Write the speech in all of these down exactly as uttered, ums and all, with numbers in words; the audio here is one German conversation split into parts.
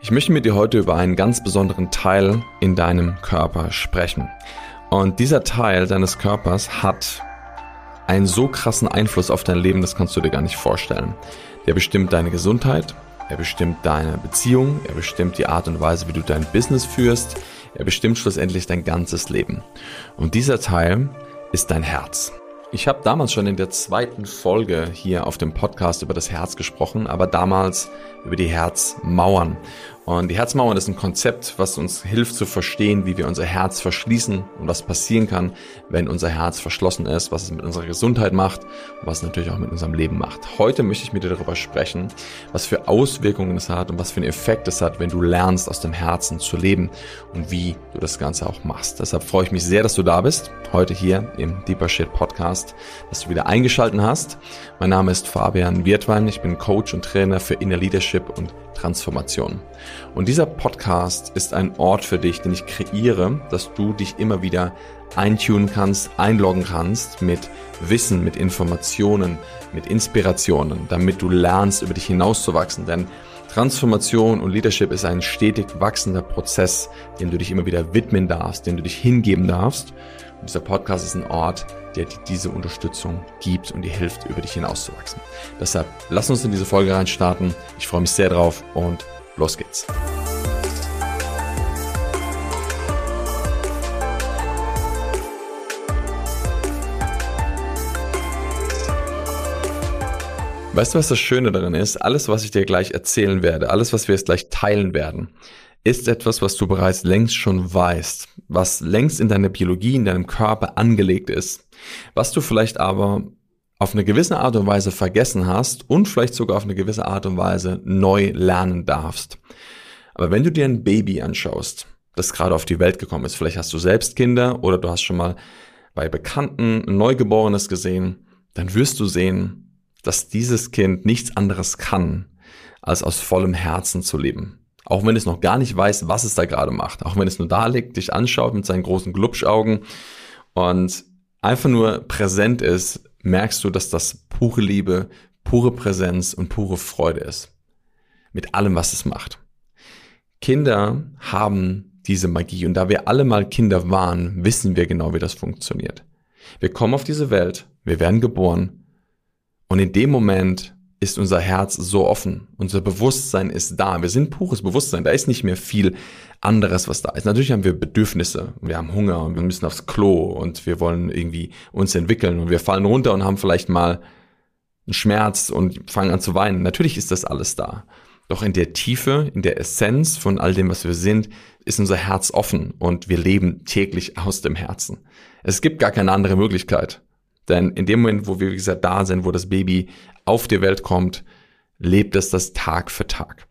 Ich möchte mit dir heute über einen ganz besonderen Teil in deinem Körper sprechen. Und dieser Teil deines Körpers hat einen so krassen Einfluss auf dein Leben, das kannst du dir gar nicht vorstellen. Der bestimmt deine Gesundheit, er bestimmt deine Beziehung, er bestimmt die Art und Weise, wie du dein Business führst, er bestimmt schlussendlich dein ganzes Leben. Und dieser Teil ist dein Herz. Ich habe damals schon in der zweiten Folge hier auf dem Podcast über das Herz gesprochen, aber damals über die Herzmauern. Und die Herzmauern ist ein Konzept, was uns hilft zu verstehen, wie wir unser Herz verschließen und was passieren kann, wenn unser Herz verschlossen ist, was es mit unserer Gesundheit macht und was es natürlich auch mit unserem Leben macht. Heute möchte ich mit dir darüber sprechen, was für Auswirkungen es hat und was für einen Effekt es hat, wenn du lernst, aus dem Herzen zu leben und wie du das Ganze auch machst. Deshalb freue ich mich sehr, dass du da bist, heute hier im Deeper Shit Podcast, dass du wieder eingeschaltet hast. Mein Name ist Fabian Wirtwein, ich bin Coach und Trainer für Inner Leadership und Transformation. Und dieser Podcast ist ein Ort für dich, den ich kreiere, dass du dich immer wieder eintunen kannst, einloggen kannst mit Wissen, mit Informationen, mit Inspirationen, damit du lernst, über dich hinauszuwachsen. Denn Transformation und Leadership ist ein stetig wachsender Prozess, dem du dich immer wieder widmen darfst, dem du dich hingeben darfst. Und dieser Podcast ist ein Ort, der dir diese Unterstützung gibt und dir hilft, über dich hinauszuwachsen. Deshalb lass uns in diese Folge reinstarten. Ich freue mich sehr drauf und los geht's. Weißt du, was das Schöne daran ist? Alles, was ich dir gleich erzählen werde, alles, was wir jetzt gleich teilen werden, ist etwas, was du bereits längst schon weißt, was längst in deiner Biologie, in deinem Körper angelegt ist, was du vielleicht aber auf eine gewisse Art und Weise vergessen hast und vielleicht sogar auf eine gewisse Art und Weise neu lernen darfst. Aber wenn du dir ein Baby anschaust, das gerade auf die Welt gekommen ist, vielleicht hast du selbst Kinder oder du hast schon mal bei Bekannten ein Neugeborenes gesehen, dann wirst du sehen, dass dieses Kind nichts anderes kann, als aus vollem Herzen zu leben. Auch wenn es noch gar nicht weiß, was es da gerade macht. Auch wenn es nur da liegt, dich anschaut mit seinen großen Glubschaugen und einfach nur präsent ist, merkst du, dass das pure Liebe, pure Präsenz und pure Freude ist. Mit allem, was es macht. Kinder haben diese Magie. Und da wir alle mal Kinder waren, wissen wir genau, wie das funktioniert. Wir kommen auf diese Welt, wir werden geboren und in dem Moment ist unser Herz so offen. Unser Bewusstsein ist da. Wir sind pures Bewusstsein. Da ist nicht mehr viel anderes, was da ist. Natürlich haben wir Bedürfnisse. Wir haben Hunger und wir müssen aufs Klo und wir wollen irgendwie uns entwickeln und wir fallen runter und haben vielleicht mal einen Schmerz und fangen an zu weinen. Natürlich ist das alles da. Doch in der Tiefe, in der Essenz von all dem, was wir sind, ist unser Herz offen und wir leben täglich aus dem Herzen. Es gibt gar keine andere Möglichkeit. Denn in dem Moment, wo wir, wie gesagt, da sind, wo das Baby auf die Welt kommt, lebt es das Tag für Tag.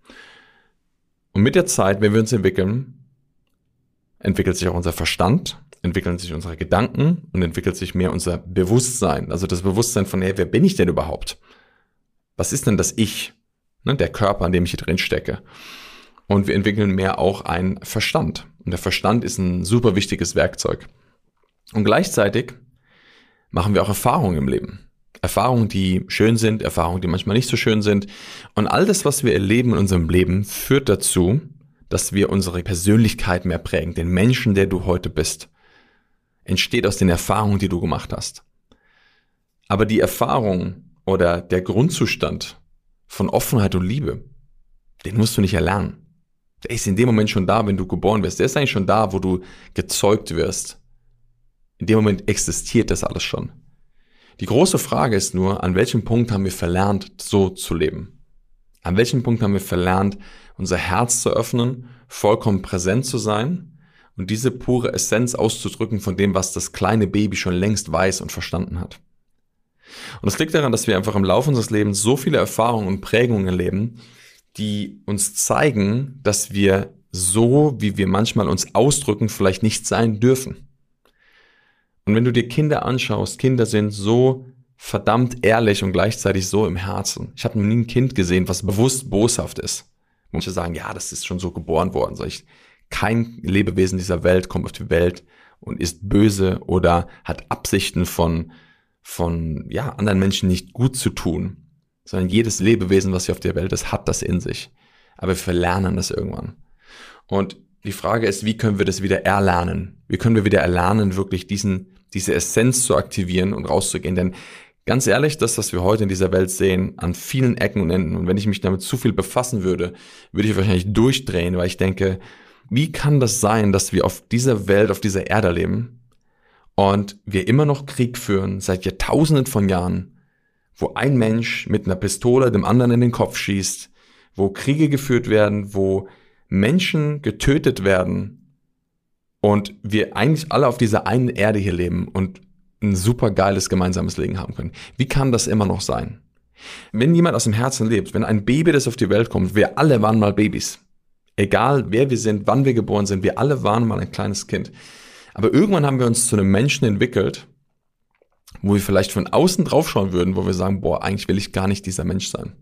Und mit der Zeit, wenn wir uns entwickeln, entwickelt sich auch unser Verstand, entwickeln sich unsere Gedanken und entwickelt sich mehr unser Bewusstsein. Also das Bewusstsein von, hey, wer bin ich denn überhaupt? Was ist denn das Ich? Ne, der Körper, an dem ich hier drin stecke. Und wir entwickeln mehr auch einen Verstand. Und der Verstand ist ein super wichtiges Werkzeug. Und gleichzeitig machen wir auch Erfahrungen im Leben. Erfahrungen, die schön sind, Erfahrungen, die manchmal nicht so schön sind. Und all das, was wir erleben in unserem Leben, führt dazu, dass wir unsere Persönlichkeit mehr prägen. Den Menschen, der du heute bist, entsteht aus den Erfahrungen, die du gemacht hast. Aber die Erfahrung oder der Grundzustand von Offenheit und Liebe, den musst du nicht erlernen. Der ist in dem Moment schon da, wenn du geboren wirst. Der ist eigentlich schon da, wo du gezeugt wirst. In dem Moment existiert das alles schon. Die große Frage ist nur, an welchem Punkt haben wir verlernt, so zu leben? An welchem Punkt haben wir verlernt, unser Herz zu öffnen, vollkommen präsent zu sein und diese pure Essenz auszudrücken von dem, was das kleine Baby schon längst weiß und verstanden hat? Und das liegt daran, dass wir einfach im Laufe unseres Lebens so viele Erfahrungen und Prägungen erleben, die uns zeigen, dass wir so, wie wir manchmal uns ausdrücken, vielleicht nicht sein dürfen. Und wenn du dir Kinder anschaust, Kinder sind so verdammt ehrlich und gleichzeitig so im Herzen. Ich habe noch nie ein Kind gesehen, was bewusst boshaft ist. Manche sagen, ja, das ist schon so geboren worden. Sag ich, kein Lebewesen dieser Welt kommt auf die Welt und ist böse oder hat Absichten von, von ja, anderen Menschen nicht gut zu tun. Sondern jedes Lebewesen, was hier auf der Welt ist, hat das in sich. aber wir verlernen das irgendwann. Und die Frage ist, wie können wir das wieder erlernen? Wie können wir wieder erlernen, wirklich diesen, diese Essenz zu aktivieren und rauszugehen? Denn ganz ehrlich, das, was wir heute in dieser Welt sehen, an vielen Ecken und Enden, und wenn ich mich damit zu viel befassen würde, würde ich wahrscheinlich durchdrehen, weil ich denke, wie kann das sein, dass wir auf dieser Welt, auf dieser Erde leben und wir immer noch Krieg führen, seit Jahrtausenden von Jahren, wo ein Mensch mit einer Pistole dem anderen in den Kopf schießt, wo Kriege geführt werden, wo Menschen getötet werden und wir eigentlich alle auf dieser einen Erde hier leben und ein super geiles gemeinsames Leben haben können. Wie kann das immer noch sein? Wenn jemand aus dem Herzen lebt, wenn ein Baby, das auf die Welt kommt, wir alle waren mal Babys. Egal wer wir sind, wann wir geboren sind, wir alle waren mal ein kleines Kind. Aber irgendwann haben wir uns zu einem Menschen entwickelt, wo wir vielleicht von außen draufschauen würden, wo wir sagen, boah, eigentlich will ich gar nicht dieser Mensch sein.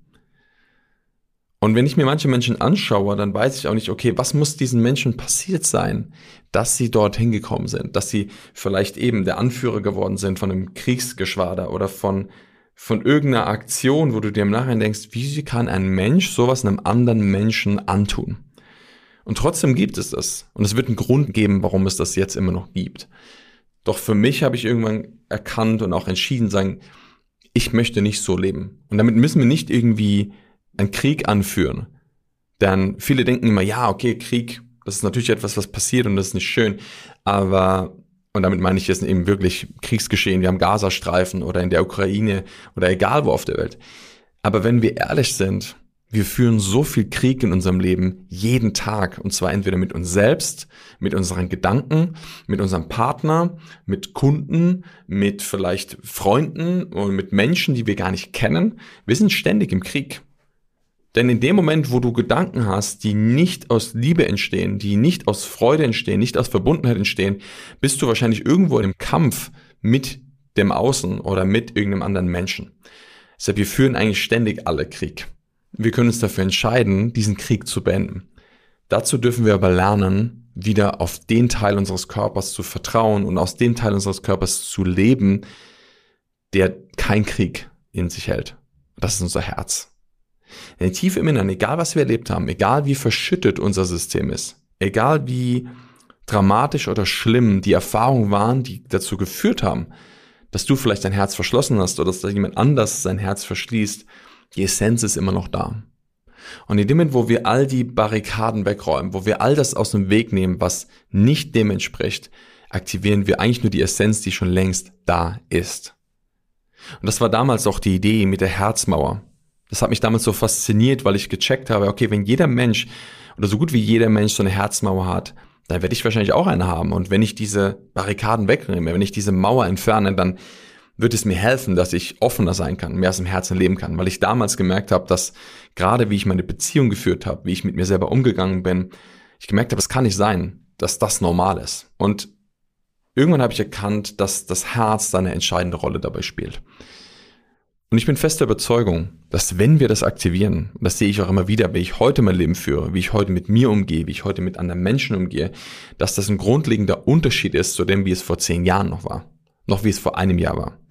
Und wenn ich mir manche Menschen anschaue, dann weiß ich auch nicht, okay, was muss diesen Menschen passiert sein, dass sie dorthin gekommen sind, dass sie vielleicht eben der Anführer geworden sind von einem Kriegsgeschwader oder von, von irgendeiner Aktion, wo du dir im Nachhinein denkst, wie kann ein Mensch sowas einem anderen Menschen antun? Und trotzdem gibt es das. Und es wird einen Grund geben, warum es das jetzt immer noch gibt. Doch für mich habe ich irgendwann erkannt und auch entschieden, sagen, ich möchte nicht so leben. Und damit müssen wir nicht irgendwie einen Krieg anführen. Denn viele denken immer, ja, okay, Krieg, das ist natürlich etwas, was passiert und das ist nicht schön. Aber, und damit meine ich jetzt eben wirklich Kriegsgeschehen, wir haben Gazastreifen oder in der Ukraine oder egal wo auf der Welt. Aber wenn wir ehrlich sind, wir führen so viel Krieg in unserem Leben jeden Tag. Und zwar entweder mit uns selbst, mit unseren Gedanken, mit unserem Partner, mit Kunden, mit vielleicht Freunden und mit Menschen, die wir gar nicht kennen. Wir sind ständig im Krieg. Denn in dem Moment, wo du Gedanken hast, die nicht aus Liebe entstehen, die nicht aus Freude entstehen, nicht aus Verbundenheit entstehen, bist du wahrscheinlich irgendwo im Kampf mit dem Außen oder mit irgendeinem anderen Menschen. Deshalb, wir führen eigentlich ständig alle Krieg. Wir können uns dafür entscheiden, diesen Krieg zu beenden. Dazu dürfen wir aber lernen, wieder auf den Teil unseres Körpers zu vertrauen und aus dem Teil unseres Körpers zu leben, der kein Krieg in sich hält. Das ist unser Herz. Denn tief im Inneren, egal was wir erlebt haben, egal wie verschüttet unser System ist, egal wie dramatisch oder schlimm die Erfahrungen waren, die dazu geführt haben, dass du vielleicht dein Herz verschlossen hast oder dass da jemand anders sein Herz verschließt, die Essenz ist immer noch da. Und in dem Moment, wo wir all die Barrikaden wegräumen, wo wir all das aus dem Weg nehmen, was nicht dem entspricht, aktivieren wir eigentlich nur die Essenz, die schon längst da ist. Und das war damals auch die Idee mit der Herzmauer. Das hat mich damals so fasziniert, weil ich gecheckt habe, okay, wenn jeder Mensch oder so gut wie jeder Mensch so eine Herzmauer hat, dann werde ich wahrscheinlich auch eine haben. Und wenn ich diese Barrikaden wegnehme, wenn ich diese Mauer entferne, dann wird es mir helfen, dass ich offener sein kann, mehr aus dem Herzen leben kann. Weil ich damals gemerkt habe, dass gerade wie ich meine Beziehung geführt habe, wie ich mit mir selber umgegangen bin, ich gemerkt habe, es kann nicht sein, dass das normal ist. Und irgendwann habe ich erkannt, dass das Herz eine entscheidende Rolle dabei spielt. Und ich bin fester Überzeugung, dass wenn wir das aktivieren, und das sehe ich auch immer wieder, wie ich heute mein Leben führe, wie ich heute mit mir umgehe, wie ich heute mit anderen Menschen umgehe, dass das ein grundlegender Unterschied ist zu dem, wie es vor zehn Jahren noch war, noch wie es vor einem Jahr war.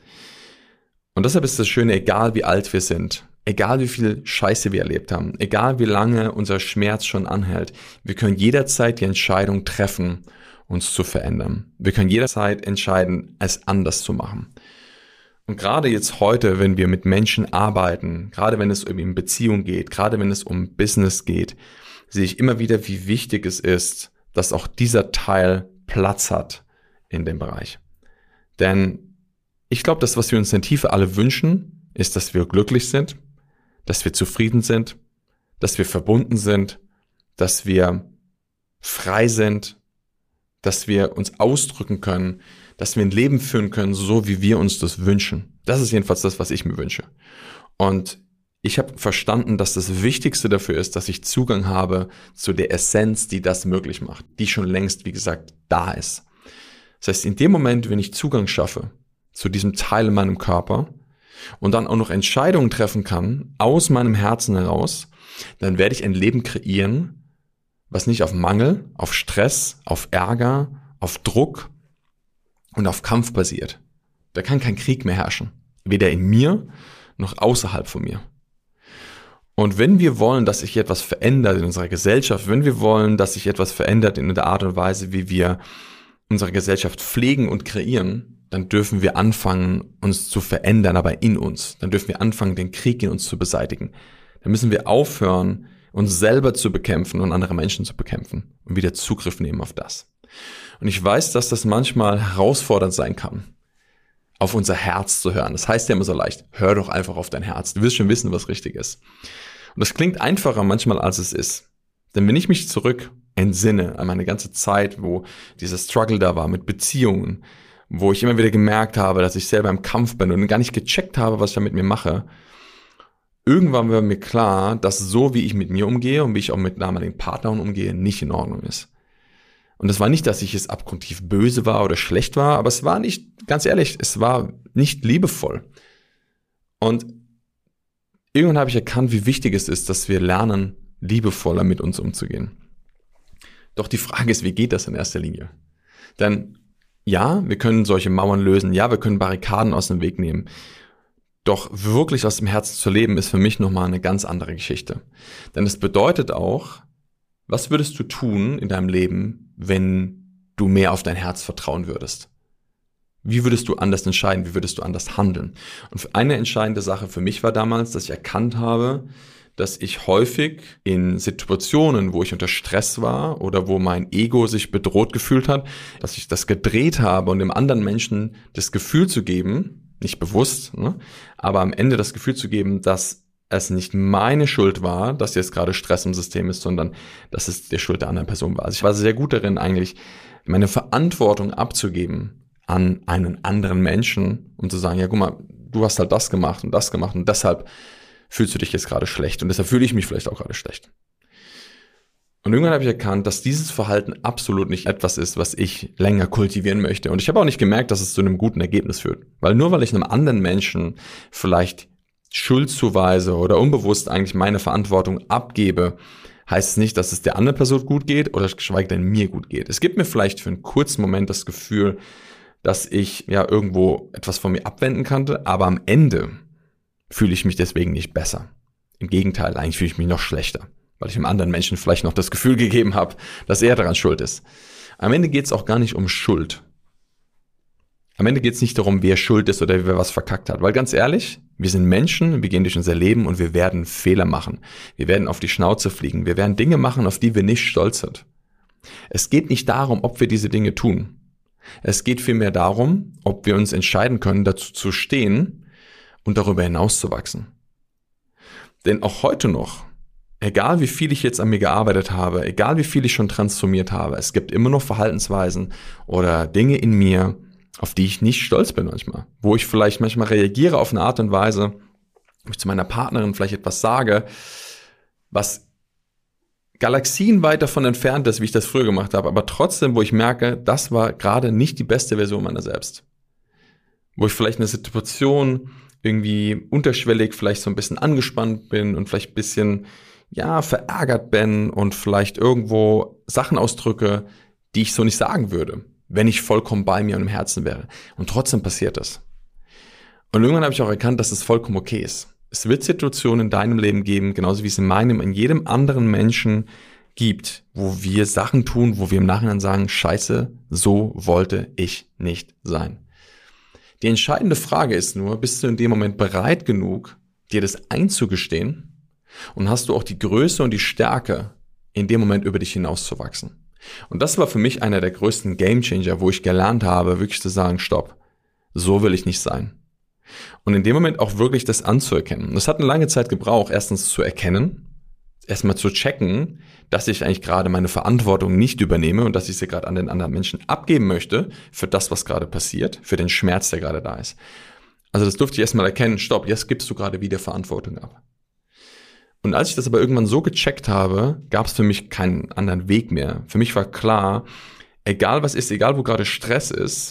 Und deshalb ist das Schöne, egal wie alt wir sind, egal wie viel Scheiße wir erlebt haben, egal wie lange unser Schmerz schon anhält, wir können jederzeit die Entscheidung treffen, uns zu verändern. Wir können jederzeit entscheiden, es anders zu machen. Und gerade jetzt heute, wenn wir mit Menschen arbeiten, gerade wenn es um Beziehung geht, gerade wenn es um Business geht, sehe ich immer wieder, wie wichtig es ist, dass auch dieser Teil Platz hat in dem Bereich. Denn ich glaube, das, was wir uns in der Tiefe alle wünschen, ist, dass wir glücklich sind, dass wir zufrieden sind, dass wir verbunden sind, dass wir frei sind, dass wir uns ausdrücken können, dass wir ein Leben führen können, so wie wir uns das wünschen. Das ist jedenfalls das, was ich mir wünsche. Und ich habe verstanden, dass das Wichtigste dafür ist, dass ich Zugang habe zu der Essenz, die das möglich macht, die schon längst, wie gesagt, da ist. Das heißt, in dem Moment, wenn ich Zugang schaffe zu diesem Teil in meinem Körper und dann auch noch Entscheidungen treffen kann, aus meinem Herzen heraus, dann werde ich ein Leben kreieren, was nicht auf Mangel, auf Stress, auf Ärger, auf Druck und auf Kampf basiert. Da kann kein Krieg mehr herrschen. Weder in mir, noch außerhalb von mir. Und wenn wir wollen, dass sich etwas verändert in unserer Gesellschaft, wenn wir wollen, dass sich etwas verändert in der Art und Weise, wie wir unsere Gesellschaft pflegen und kreieren, dann dürfen wir anfangen, uns zu verändern, aber in uns. Dann dürfen wir anfangen, den Krieg in uns zu beseitigen. Dann müssen wir aufhören, uns selber zu bekämpfen und andere Menschen zu bekämpfen und wieder Zugriff nehmen auf das. Und ich weiß, dass das manchmal herausfordernd sein kann, auf unser Herz zu hören. Das heißt ja immer so leicht, hör doch einfach auf dein Herz. Du wirst schon wissen, was richtig ist. Und das klingt einfacher manchmal, als es ist. Denn wenn ich mich zurück entsinne an meine ganze Zeit, wo dieser Struggle da war mit Beziehungen, wo ich immer wieder gemerkt habe, dass ich selber im Kampf bin und gar nicht gecheckt habe, was ich da mit mir mache, irgendwann war mir klar, dass so wie ich mit mir umgehe und wie ich auch mit damaligen Partnern umgehe, nicht in Ordnung ist. Und es war nicht, dass ich es abgrundtief böse war oder schlecht war, aber es war nicht, ganz ehrlich, es war nicht liebevoll. Und irgendwann habe ich erkannt, wie wichtig es ist, dass wir lernen, liebevoller mit uns umzugehen. Doch die Frage ist, wie geht das in erster Linie? Denn ja, wir können solche Mauern lösen, ja, wir können Barrikaden aus dem Weg nehmen. Doch wirklich aus dem Herzen zu leben, ist für mich nochmal eine ganz andere Geschichte. Denn es bedeutet auch, was würdest du tun in deinem Leben, wenn du mehr auf dein Herz vertrauen würdest? Wie würdest du anders entscheiden? Wie würdest du anders handeln? Und eine entscheidende Sache für mich war damals, dass ich erkannt habe, dass ich häufig in Situationen, wo ich unter Stress war oder wo mein Ego sich bedroht gefühlt hat, dass ich das gedreht habe und dem anderen Menschen das Gefühl zu geben, nicht bewusst, ne, aber am Ende das Gefühl zu geben, dass es nicht meine Schuld war, dass jetzt gerade Stress im System ist, sondern dass es die Schuld der anderen Person war. Also ich war sehr gut darin, eigentlich meine Verantwortung abzugeben an einen anderen Menschen, um zu sagen, ja guck mal, du hast halt das gemacht und das gemacht und deshalb fühlst du dich jetzt gerade schlecht und deshalb fühle ich mich vielleicht auch gerade schlecht. Und irgendwann habe ich erkannt, dass dieses Verhalten absolut nicht etwas ist, was ich länger kultivieren möchte. Und ich habe auch nicht gemerkt, dass es zu einem guten Ergebnis führt. Weil nur weil ich einem anderen Menschen vielleicht schuldzuweise oder unbewusst eigentlich meine Verantwortung abgebe, heißt es nicht, dass es der anderen Person gut geht oder geschweige denn mir gut geht. Es gibt mir vielleicht für einen kurzen Moment das Gefühl, dass ich ja irgendwo etwas von mir abwenden kannte, aber am Ende fühle ich mich deswegen nicht besser. Im Gegenteil, eigentlich fühle ich mich noch schlechter, weil ich dem anderen Menschen vielleicht noch das Gefühl gegeben habe, dass er daran schuld ist. Am Ende geht es auch gar nicht um Schuld. Am Ende geht es nicht darum, wer schuld ist oder wer was verkackt hat. Weil ganz ehrlich, wir sind Menschen, wir gehen durch unser Leben und wir werden Fehler machen. Wir werden auf die Schnauze fliegen. Wir werden Dinge machen, auf die wir nicht stolz sind. Es geht nicht darum, ob wir diese Dinge tun. Es geht vielmehr darum, ob wir uns entscheiden können, dazu zu stehen und darüber hinaus zu wachsen. Denn auch heute noch, egal wie viel ich jetzt an mir gearbeitet habe, egal wie viel ich schon transformiert habe, es gibt immer noch Verhaltensweisen oder Dinge in mir, auf die ich nicht stolz bin manchmal. Wo ich vielleicht manchmal reagiere auf eine Art und Weise, wo ich zu meiner Partnerin vielleicht etwas sage, was galaxienweit davon entfernt ist, wie ich das früher gemacht habe, aber trotzdem, wo ich merke, das war gerade nicht die beste Version meiner selbst. Wo ich vielleicht eine Situation irgendwie unterschwellig vielleicht so ein bisschen angespannt bin und vielleicht ein bisschen, ja, verärgert bin und vielleicht irgendwo Sachen ausdrücke, die ich so nicht sagen würde, wenn ich vollkommen bei mir und im Herzen wäre. Und trotzdem passiert das. Und irgendwann habe ich auch erkannt, dass es vollkommen okay ist. Es wird Situationen in deinem Leben geben, genauso wie es in meinem, in jedem anderen Menschen gibt, wo wir Sachen tun, wo wir im Nachhinein sagen, Scheiße, so wollte ich nicht sein. Die entscheidende Frage ist nur, bist du in dem Moment bereit genug, dir das einzugestehen? Und hast du auch die Größe und die Stärke, in dem Moment über dich hinauszuwachsen? Und das war für mich einer der größten Gamechanger, wo ich gelernt habe, wirklich zu sagen, stopp, so will ich nicht sein. Und in dem Moment auch wirklich das anzuerkennen. Das hat eine lange Zeit gebraucht, erstens zu erkennen, erstmal zu checken, dass ich eigentlich gerade meine Verantwortung nicht übernehme und dass ich sie gerade an den anderen Menschen abgeben möchte für das, was gerade passiert, für den Schmerz, der gerade da ist. Also das durfte ich erstmal erkennen, stopp, jetzt gibst du gerade wieder Verantwortung ab. Und als ich das aber irgendwann so gecheckt habe, gab es für mich keinen anderen Weg mehr. Für mich war klar, egal was ist, egal wo gerade Stress ist,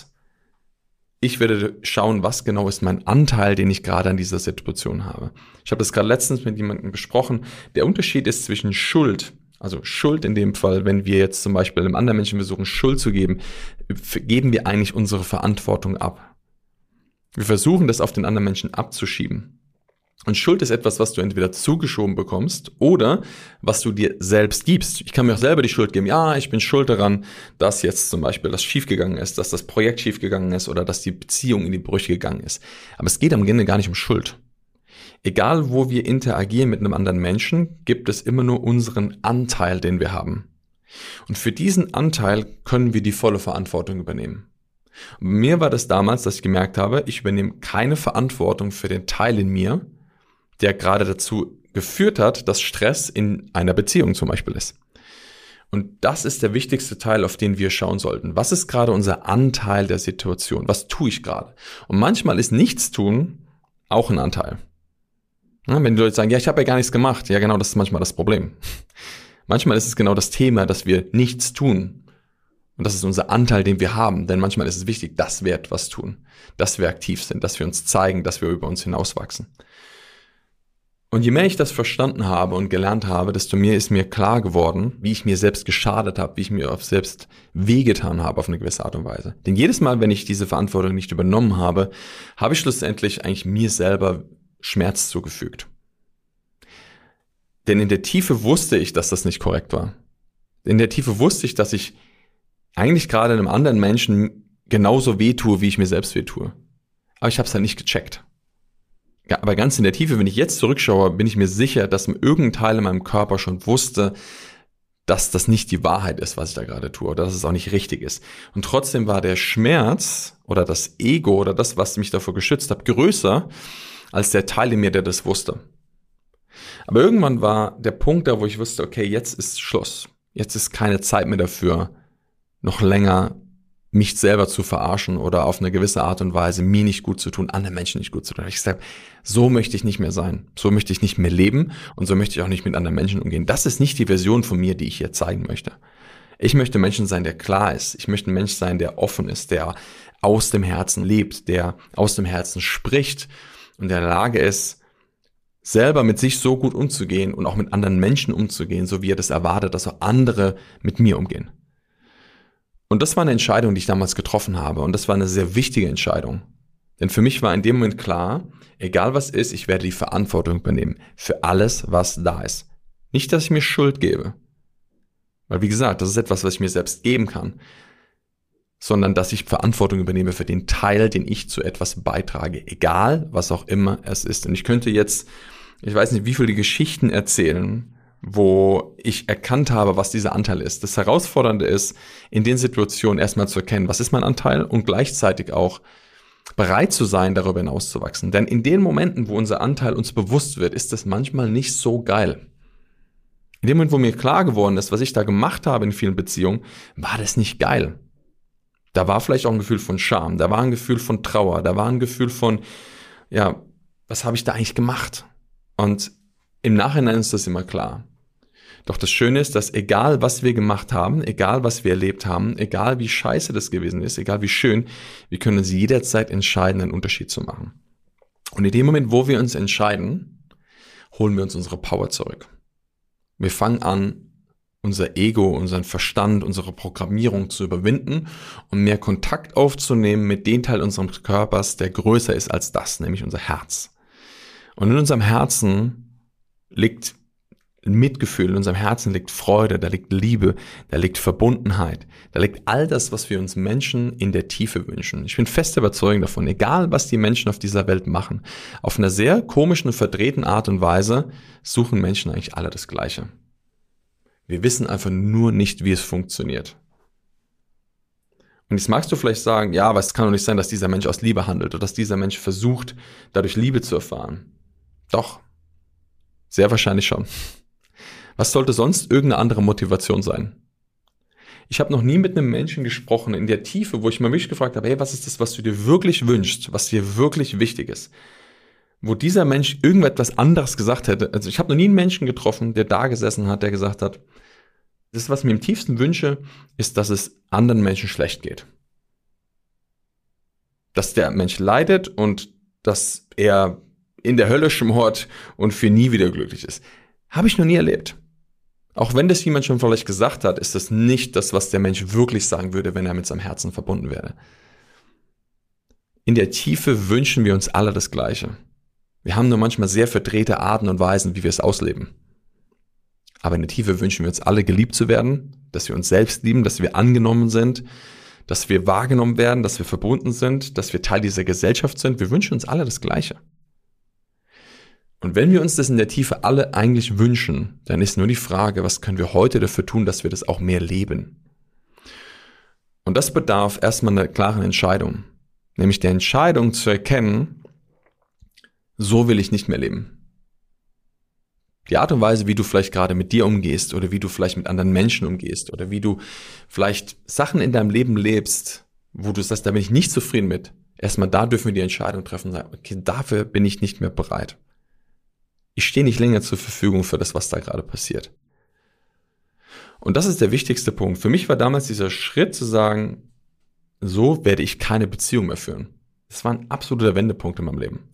ich werde schauen, was genau ist mein Anteil, den ich gerade an dieser Situation habe. Ich habe das gerade letztens mit jemandem besprochen. Der Unterschied ist zwischen Schuld, also Schuld in dem Fall, wenn wir jetzt zum Beispiel einem anderen Menschen versuchen, Schuld zu geben, geben wir eigentlich unsere Verantwortung ab. Wir versuchen, das auf den anderen Menschen abzuschieben. Und Schuld ist etwas, was du entweder zugeschoben bekommst oder was du dir selbst gibst. Ich kann mir auch selber die Schuld geben. Ja, ich bin schuld daran, dass jetzt zum Beispiel das schiefgegangen ist, dass das Projekt schiefgegangen ist oder dass die Beziehung in die Brüche gegangen ist. Aber es geht am Ende gar nicht um Schuld. Egal, wo wir interagieren mit einem anderen Menschen, gibt es immer nur unseren Anteil, den wir haben. Und für diesen Anteil können wir die volle Verantwortung übernehmen. Und bei mir war das damals, dass ich gemerkt habe, ich übernehme keine Verantwortung für den Teil in mir, der gerade dazu geführt hat, dass Stress in einer Beziehung zum Beispiel ist. Und das ist der wichtigste Teil, auf den wir schauen sollten. Was ist gerade unser Anteil der Situation? Was tue ich gerade? Und manchmal ist Nichtstun auch ein Anteil. Ja, wenn die Leute sagen, ja, ich habe ja gar nichts gemacht. Ja, genau, das ist manchmal das Problem. Manchmal ist es genau das Thema, dass wir nichts tun. Und das ist unser Anteil, den wir haben. Denn manchmal ist es wichtig, dass wir etwas tun. Dass wir aktiv sind, dass wir uns zeigen, dass wir über uns hinauswachsen. Und je mehr ich das verstanden habe und gelernt habe, desto mehr ist mir klar geworden, wie ich mir selbst geschadet habe, wie ich mir auf selbst wehgetan habe auf eine gewisse Art und Weise. Denn jedes Mal, wenn ich diese Verantwortung nicht übernommen habe, habe ich schlussendlich eigentlich mir selber Schmerz zugefügt. Denn in der Tiefe wusste ich, dass das nicht korrekt war. In der Tiefe wusste ich, dass ich eigentlich gerade einem anderen Menschen genauso wehtue, wie ich mir selbst wehtue. Aber ich habe es halt nicht gecheckt. Ja, aber ganz in der Tiefe, wenn ich jetzt zurückschaue, bin ich mir sicher, dass irgendein Teil in meinem Körper schon wusste, dass das nicht die Wahrheit ist, was ich da gerade tue, oder dass es auch nicht richtig ist. Und trotzdem war der Schmerz oder das Ego oder das, was mich davor geschützt hat, größer als der Teil in mir, der das wusste. Aber irgendwann war der Punkt da, wo ich wusste, okay, jetzt ist Schluss. Jetzt ist keine Zeit mehr dafür, noch länger mich selber zu verarschen oder auf eine gewisse Art und Weise mir nicht gut zu tun, anderen Menschen nicht gut zu tun. Ich sage, so möchte ich nicht mehr sein. So möchte ich nicht mehr leben und so möchte ich auch nicht mit anderen Menschen umgehen. Das ist nicht die Version von mir, die ich hier zeigen möchte. Ich möchte ein Mensch sein, der klar ist. Ich möchte ein Mensch sein, der offen ist, der aus dem Herzen lebt, der aus dem Herzen spricht und in der Lage ist, selber mit sich so gut umzugehen und auch mit anderen Menschen umzugehen, so wie er das erwartet, dass auch andere mit mir umgehen. Und das war eine Entscheidung, die ich damals getroffen habe. Und das war eine sehr wichtige Entscheidung. Denn für mich war in dem Moment klar, egal was ist, ich werde die Verantwortung übernehmen für alles, was da ist. Nicht, dass ich mir Schuld gebe. Weil wie gesagt, das ist etwas, was ich mir selbst geben kann. Sondern, dass ich Verantwortung übernehme für den Teil, den ich zu etwas beitrage. Egal, was auch immer es ist. Und ich könnte jetzt, ich weiß nicht, wie viele Geschichten erzählen, wo ich erkannt habe, was dieser Anteil ist. Das Herausfordernde ist, in den Situationen erstmal zu erkennen, was ist mein Anteil und gleichzeitig auch bereit zu sein, darüber hinauszuwachsen. Denn in den Momenten, wo unser Anteil uns bewusst wird, ist das manchmal nicht so geil. In dem Moment, wo mir klar geworden ist, was ich da gemacht habe in vielen Beziehungen, war das nicht geil. Da war vielleicht auch ein Gefühl von Scham, da war ein Gefühl von Trauer, da war ein Gefühl von, ja, was habe ich da eigentlich gemacht? Und im Nachhinein ist das immer klar. Doch das Schöne ist, dass egal was wir gemacht haben, egal was wir erlebt haben, egal wie scheiße das gewesen ist, egal wie schön, wir können uns jederzeit entscheiden, einen Unterschied zu machen. Und in dem Moment, wo wir uns entscheiden, holen wir uns unsere Power zurück. Wir fangen an, unser Ego, unseren Verstand, unsere Programmierung zu überwinden und mehr Kontakt aufzunehmen mit dem Teil unseres Körpers, der größer ist als das, nämlich unser Herz. Und in unserem Herzen liegt Mitgefühl, in unserem Herzen liegt Freude, da liegt Liebe, da liegt Verbundenheit, da liegt all das, was wir uns Menschen in der Tiefe wünschen. Ich bin fest überzeugt davon, egal was die Menschen auf dieser Welt machen, auf einer sehr komischen und verdrehten Art und Weise suchen Menschen eigentlich alle das Gleiche. Wir wissen einfach nur nicht, wie es funktioniert. Und jetzt magst du vielleicht sagen, ja, aber es kann doch nicht sein, dass dieser Mensch aus Liebe handelt oder dass dieser Mensch versucht, dadurch Liebe zu erfahren. Doch. Sehr wahrscheinlich schon. Was sollte sonst irgendeine andere Motivation sein? Ich habe noch nie mit einem Menschen gesprochen in der Tiefe, wo ich mal mich gefragt habe, hey, was ist das, was du dir wirklich wünschst, was dir wirklich wichtig ist? Wo dieser Mensch irgendetwas anderes gesagt hätte. Also ich habe noch nie einen Menschen getroffen, der da gesessen hat, der gesagt hat, das, was ich mir im tiefsten wünsche, ist, dass es anderen Menschen schlecht geht. Dass der Mensch leidet und dass er in der Hölle schmort und für nie wieder glücklich ist. Habe ich noch nie erlebt. Auch wenn das jemand schon vielleicht gesagt hat, ist das nicht das, was der Mensch wirklich sagen würde, wenn er mit seinem Herzen verbunden wäre. In der Tiefe wünschen wir uns alle das Gleiche. Wir haben nur manchmal sehr verdrehte Arten und Weisen, wie wir es ausleben. Aber in der Tiefe wünschen wir uns alle, geliebt zu werden, dass wir uns selbst lieben, dass wir angenommen sind, dass wir wahrgenommen werden, dass wir verbunden sind, dass wir Teil dieser Gesellschaft sind. Wir wünschen uns alle das Gleiche. Und wenn wir uns das in der Tiefe alle eigentlich wünschen, dann ist nur die Frage, was können wir heute dafür tun, dass wir das auch mehr leben? Und das bedarf erstmal einer klaren Entscheidung, nämlich der Entscheidung zu erkennen, so will ich nicht mehr leben. Die Art und Weise, wie du vielleicht gerade mit dir umgehst oder wie du vielleicht mit anderen Menschen umgehst oder wie du vielleicht Sachen in deinem Leben lebst, wo du sagst, da bin ich nicht zufrieden mit. Erstmal da dürfen wir die Entscheidung treffen und sagen, okay, dafür bin ich nicht mehr bereit. Ich stehe nicht länger zur Verfügung für das, was da gerade passiert. Und das ist der wichtigste Punkt. Für mich war damals dieser Schritt zu sagen, so werde ich keine Beziehung mehr führen. Das war ein absoluter Wendepunkt in meinem Leben.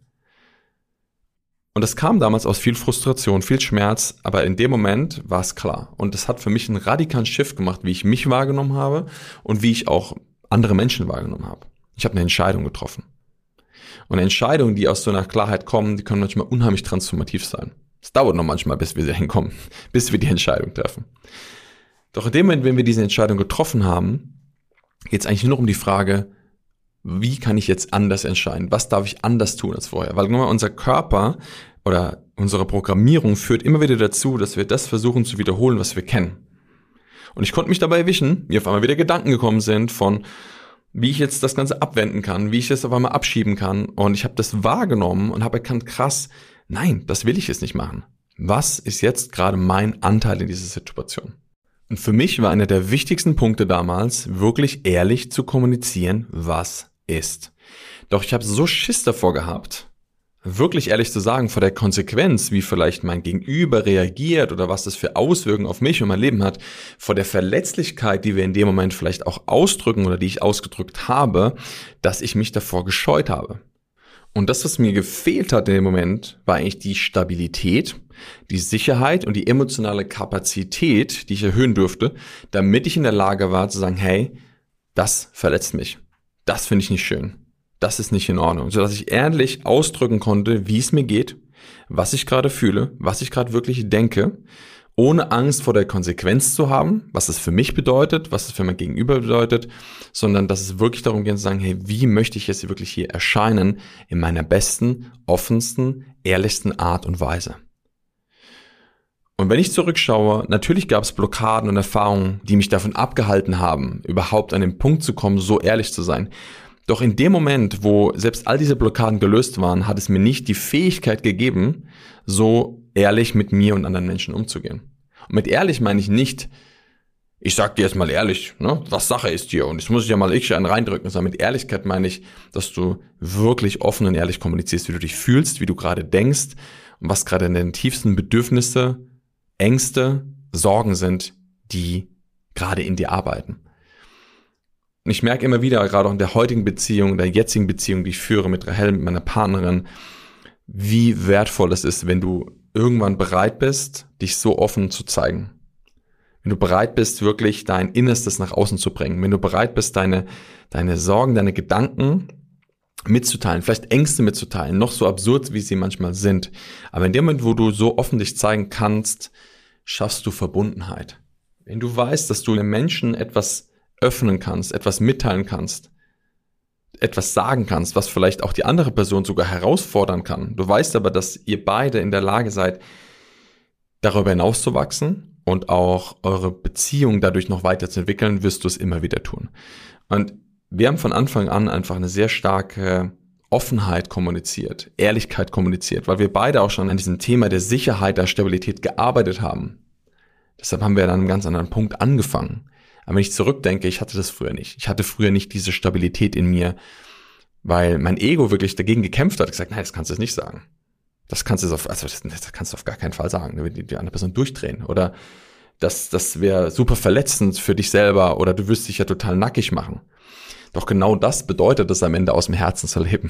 Und das kam damals aus viel Frustration, viel Schmerz, aber in dem Moment war es klar. Und das hat für mich einen radikalen Shift gemacht, wie ich mich wahrgenommen habe und wie ich auch andere Menschen wahrgenommen habe. Ich habe eine Entscheidung getroffen. Und Entscheidungen, die aus so einer Klarheit kommen, die können manchmal unheimlich transformativ sein. Es dauert noch manchmal, bis wir dahin kommen, bis wir die Entscheidung treffen. Doch in dem Moment, wenn wir diese Entscheidung getroffen haben, geht es eigentlich nur noch um die Frage, wie kann ich jetzt anders entscheiden? Was darf ich anders tun als vorher? Weil nur unser Körper oder unsere Programmierung führt immer wieder dazu, dass wir das versuchen zu wiederholen, was wir kennen. Und ich konnte mich dabei erwischen, mir auf einmal wieder Gedanken gekommen sind von, wie ich jetzt das Ganze abwenden kann, wie ich das auf einmal abschieben kann. Und ich habe das wahrgenommen und habe erkannt, krass, nein, das will ich jetzt nicht machen. Was ist jetzt gerade mein Anteil in dieser Situation? Und für mich war einer der wichtigsten Punkte damals, wirklich ehrlich zu kommunizieren, was ist. Doch ich habe so Schiss davor gehabt, wirklich ehrlich zu sagen, vor der Konsequenz, wie vielleicht mein Gegenüber reagiert oder was das für Auswirkungen auf mich und mein Leben hat, vor der Verletzlichkeit, die wir in dem Moment vielleicht auch ausdrücken oder die ich ausgedrückt habe, dass ich mich davor gescheut habe. Und das, was mir gefehlt hat in dem Moment, war eigentlich die Stabilität, die Sicherheit und die emotionale Kapazität, die ich erhöhen durfte, damit ich in der Lage war zu sagen, hey, das verletzt mich. Das finde ich nicht schön. Das ist nicht in Ordnung. Sodass ich ehrlich ausdrücken konnte, wie es mir geht, was ich gerade fühle, was ich gerade wirklich denke, ohne Angst vor der Konsequenz zu haben, was es für mich bedeutet, was es für mein Gegenüber bedeutet, sondern dass es wirklich darum geht zu sagen, hey, wie möchte ich jetzt wirklich hier erscheinen in meiner besten, offensten, ehrlichsten Art und Weise. Und wenn ich zurückschaue, natürlich gab es Blockaden und Erfahrungen, die mich davon abgehalten haben, überhaupt an den Punkt zu kommen, so ehrlich zu sein. Doch in dem Moment, wo selbst all diese Blockaden gelöst waren, hat es mir nicht die Fähigkeit gegeben, so ehrlich mit mir und anderen Menschen umzugehen. Und mit ehrlich meine ich nicht, ich sag dir jetzt mal ehrlich, ne, was Sache ist hier und jetzt muss ich ja mal ich einen reindrücken, sondern mit Ehrlichkeit meine ich, dass du wirklich offen und ehrlich kommunizierst, wie du dich fühlst, wie du gerade denkst und was gerade in den tiefsten Bedürfnisse, Ängste, Sorgen sind, die gerade in dir arbeiten. Und ich merke immer wieder, gerade auch in der heutigen Beziehung, der jetzigen Beziehung, die ich führe mit Rahel, mit meiner Partnerin, wie wertvoll es ist, wenn du irgendwann bereit bist, dich so offen zu zeigen. Wenn du bereit bist, wirklich dein Innerstes nach außen zu bringen. Wenn du bereit bist, deine, deine Sorgen, deine Gedanken mitzuteilen, vielleicht Ängste mitzuteilen, noch so absurd, wie sie manchmal sind. Aber in dem Moment, wo du so offen dich zeigen kannst, schaffst du Verbundenheit. Wenn du weißt, dass du einem Menschen etwas öffnen kannst, etwas mitteilen kannst, etwas sagen kannst, was vielleicht auch die andere Person sogar herausfordern kann. Du weißt aber, dass ihr beide in der Lage seid, darüber hinauszuwachsen und auch eure Beziehung dadurch noch weiterzuentwickeln, wirst du es immer wieder tun. Und wir haben von Anfang an einfach eine sehr starke Offenheit kommuniziert, Ehrlichkeit kommuniziert, weil wir beide auch schon an diesem Thema der Sicherheit, der Stabilität gearbeitet haben. Deshalb haben wir an einem ganz anderen Punkt angefangen. Aber wenn ich zurückdenke, ich hatte das früher nicht. Ich hatte früher nicht diese Stabilität in mir, weil mein Ego wirklich dagegen gekämpft hat. Gesagt, nein, das kannst du jetzt nicht sagen. Das kannst du auf, also das, das kannst du auf gar keinen Fall sagen. Da wird die, die andere Person durchdrehen. Oder das, das wäre super verletzend für dich selber. Oder du wirst dich ja total nackig machen. Doch genau das bedeutet es am Ende, aus dem Herzen zu leben.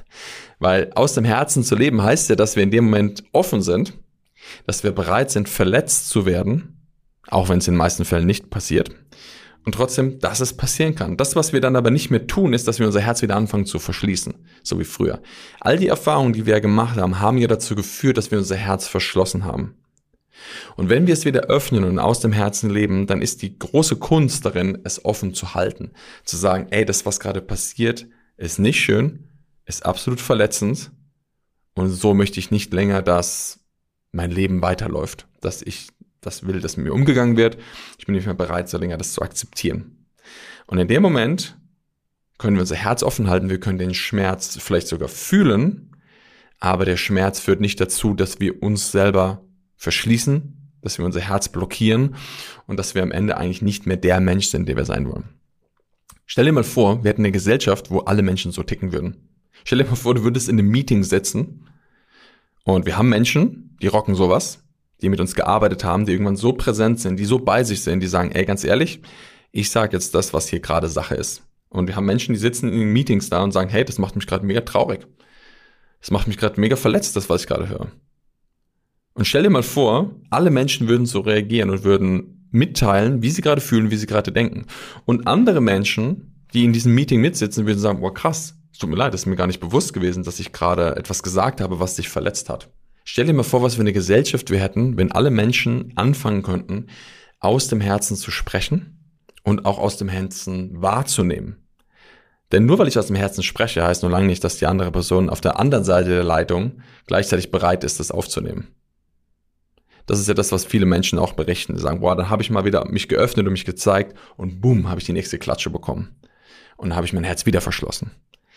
Weil aus dem Herzen zu leben heißt ja, dass wir in dem Moment offen sind, dass wir bereit sind, verletzt zu werden, auch wenn es in den meisten Fällen nicht passiert. Und trotzdem, dass es passieren kann. Das, was wir dann aber nicht mehr tun, ist, dass wir unser Herz wieder anfangen zu verschließen, so wie früher. All die Erfahrungen, die wir gemacht haben, haben ja dazu geführt, dass wir unser Herz verschlossen haben. Und wenn wir es wieder öffnen und aus dem Herzen leben, dann ist die große Kunst darin, es offen zu halten. Zu sagen, ey, das, was gerade passiert, ist nicht schön, ist absolut verletzend und so möchte ich nicht länger, dass mein Leben weiterläuft, dass ich das will, dass mit mir umgegangen wird. Ich bin nicht mehr bereit, so länger das zu akzeptieren. Und in dem Moment können wir unser Herz offen halten, wir können den Schmerz vielleicht sogar fühlen, aber der Schmerz führt nicht dazu, dass wir uns selber verschließen, dass wir unser Herz blockieren und dass wir am Ende eigentlich nicht mehr der Mensch sind, der wir sein wollen. Stell dir mal vor, wir hätten eine Gesellschaft, wo alle Menschen so ticken würden. Stell dir mal vor, du würdest in einem Meeting sitzen und wir haben Menschen, die rocken sowas, die mit uns gearbeitet haben, die irgendwann so präsent sind, die so bei sich sind, die sagen, ey, ganz ehrlich, ich sage jetzt das, was hier gerade Sache ist. Und wir haben Menschen, die sitzen in den Meetings da und sagen, hey, das macht mich gerade mega traurig. Das macht mich gerade mega verletzt, das, was ich gerade höre. Und stell dir mal vor, alle Menschen würden so reagieren und würden mitteilen, wie sie gerade fühlen, wie sie gerade denken. Und andere Menschen, die in diesem Meeting mitsitzen, würden sagen, boah, krass, es tut mir leid, es ist mir gar nicht bewusst gewesen, dass ich gerade etwas gesagt habe, was dich verletzt hat. Stell dir mal vor, was für eine Gesellschaft wir hätten, wenn alle Menschen anfangen könnten, aus dem Herzen zu sprechen und auch aus dem Herzen wahrzunehmen. Denn nur weil ich aus dem Herzen spreche, heißt nur lange nicht, dass die andere Person auf der anderen Seite der Leitung gleichzeitig bereit ist, das aufzunehmen. Das ist ja das, was viele Menschen auch berichten. Die sagen, boah, dann habe ich mal wieder mich geöffnet und mich gezeigt und boom, habe ich die nächste Klatsche bekommen. Und dann habe ich mein Herz wieder verschlossen.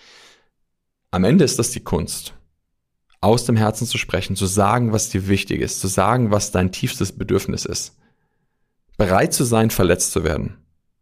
Am Ende ist das die Kunst, aus dem Herzen zu sprechen, zu sagen, was dir wichtig ist, zu sagen, was dein tiefstes Bedürfnis ist. Bereit zu sein, verletzt zu werden.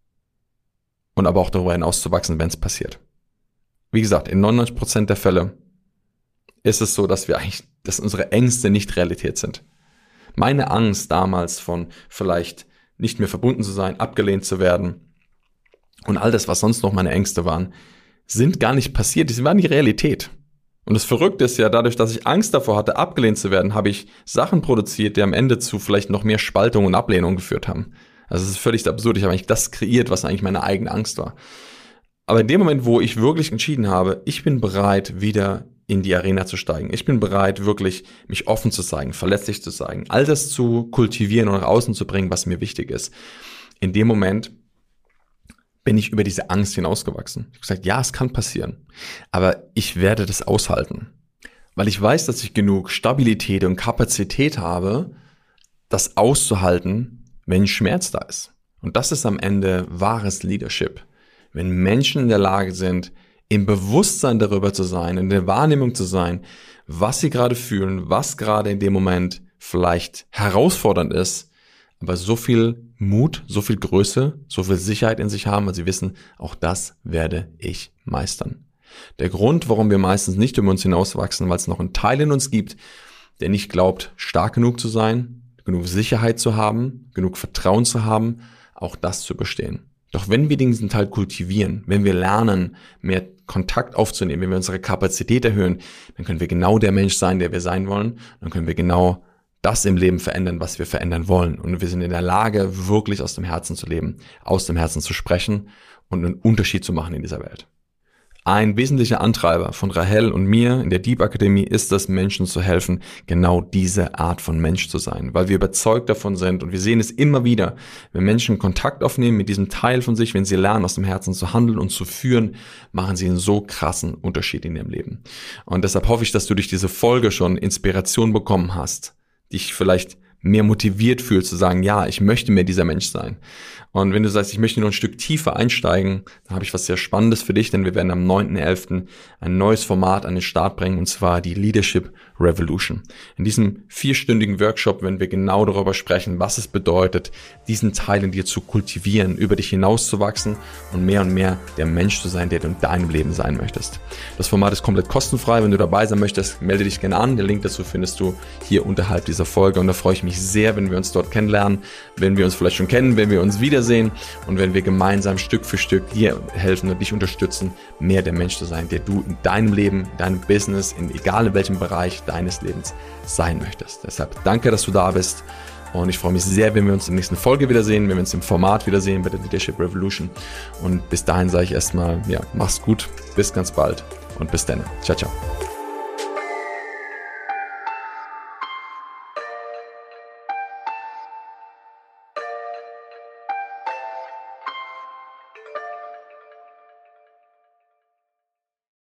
Und aber auch darüber hinaus zu wachsen, wenn es passiert. Wie gesagt, in neunundneunzig Prozent der Fälle ist es so, dass wir eigentlich, dass unsere Ängste nicht Realität sind. Meine Angst damals von vielleicht nicht mehr verbunden zu sein, abgelehnt zu werden und all das, was sonst noch meine Ängste waren, sind gar nicht passiert. Die waren die Realität. Und das Verrückte ist ja, dadurch, dass ich Angst davor hatte, abgelehnt zu werden, habe ich Sachen produziert, die am Ende zu vielleicht noch mehr Spaltung und Ablehnung geführt haben. Also es ist völlig absurd. Ich habe eigentlich das kreiert, was eigentlich meine eigene Angst war. Aber in dem Moment, wo ich wirklich entschieden habe, ich bin bereit, wieder in die Arena zu steigen. Ich bin bereit, wirklich mich offen zu zeigen, verletzlich zu zeigen, all das zu kultivieren und nach außen zu bringen, was mir wichtig ist. In dem Moment bin ich über diese Angst hinausgewachsen. Ich habe gesagt, ja, es kann passieren, aber ich werde das aushalten, weil ich weiß, dass ich genug Stabilität und Kapazität habe, das auszuhalten, wenn Schmerz da ist. Und das ist am Ende wahres Leadership. Wenn Menschen in der Lage sind, im Bewusstsein darüber zu sein, in der Wahrnehmung zu sein, was sie gerade fühlen, was gerade in dem Moment vielleicht herausfordernd ist, aber so viel Mut, so viel Größe, so viel Sicherheit in sich haben, weil sie wissen, auch das werde ich meistern. Der Grund, warum wir meistens nicht über uns hinauswachsen, weil es noch einen Teil in uns gibt, der nicht glaubt, stark genug zu sein, genug Sicherheit zu haben, genug Vertrauen zu haben, auch das zu bestehen. Doch wenn wir diesen Teil kultivieren, wenn wir lernen, mehr Kontakt aufzunehmen, wenn wir unsere Kapazität erhöhen, dann können wir genau der Mensch sein, der wir sein wollen. Dann können wir genau das im Leben verändern, was wir verändern wollen. Und wir sind in der Lage, wirklich aus dem Herzen zu leben, aus dem Herzen zu sprechen und einen Unterschied zu machen in dieser Welt. Ein wesentlicher Antreiber von Rahel und mir in der Deep Akademie ist es, Menschen zu helfen, genau diese Art von Mensch zu sein, weil wir überzeugt davon sind und wir sehen es immer wieder, wenn Menschen Kontakt aufnehmen mit diesem Teil von sich, wenn sie lernen, aus dem Herzen zu handeln und zu führen, machen sie einen so krassen Unterschied in ihrem Leben. Und deshalb hoffe ich, dass du durch diese Folge schon Inspiration bekommen hast, dich vielleicht mehr motiviert fühlst zu sagen, ja, ich möchte mehr dieser Mensch sein. Und wenn du sagst, ich möchte nur ein Stück tiefer einsteigen, dann habe ich was sehr Spannendes für dich, denn wir werden am neunten elften ein neues Format an den Start bringen, und zwar die Leadership Revolution. In diesem vierstündigen Workshop werden wir genau darüber sprechen, was es bedeutet, diesen Teil in dir zu kultivieren, über dich hinauszuwachsen und mehr und mehr der Mensch zu sein, der du in deinem Leben sein möchtest. Das Format ist komplett kostenfrei. Wenn du dabei sein möchtest, melde dich gerne an. Den Link dazu findest du hier unterhalb dieser Folge, und da freue ich mich sehr, wenn wir uns dort kennenlernen, wenn wir uns vielleicht schon kennen, wenn wir uns wiedersehen und wenn wir gemeinsam Stück für Stück dir helfen und dich unterstützen, mehr der Mensch zu sein, der du in deinem Leben, in deinem Business, in egal in welchem Bereich deines Lebens sein möchtest. Deshalb danke, dass du da bist, Und ich freue mich sehr, wenn wir uns in der nächsten Folge wiedersehen, wenn wir uns im Format wiedersehen bei der Leadership Revolution. Und bis dahin sage ich erstmal, ja, mach's gut, bis ganz bald und bis dann. Ciao, ciao.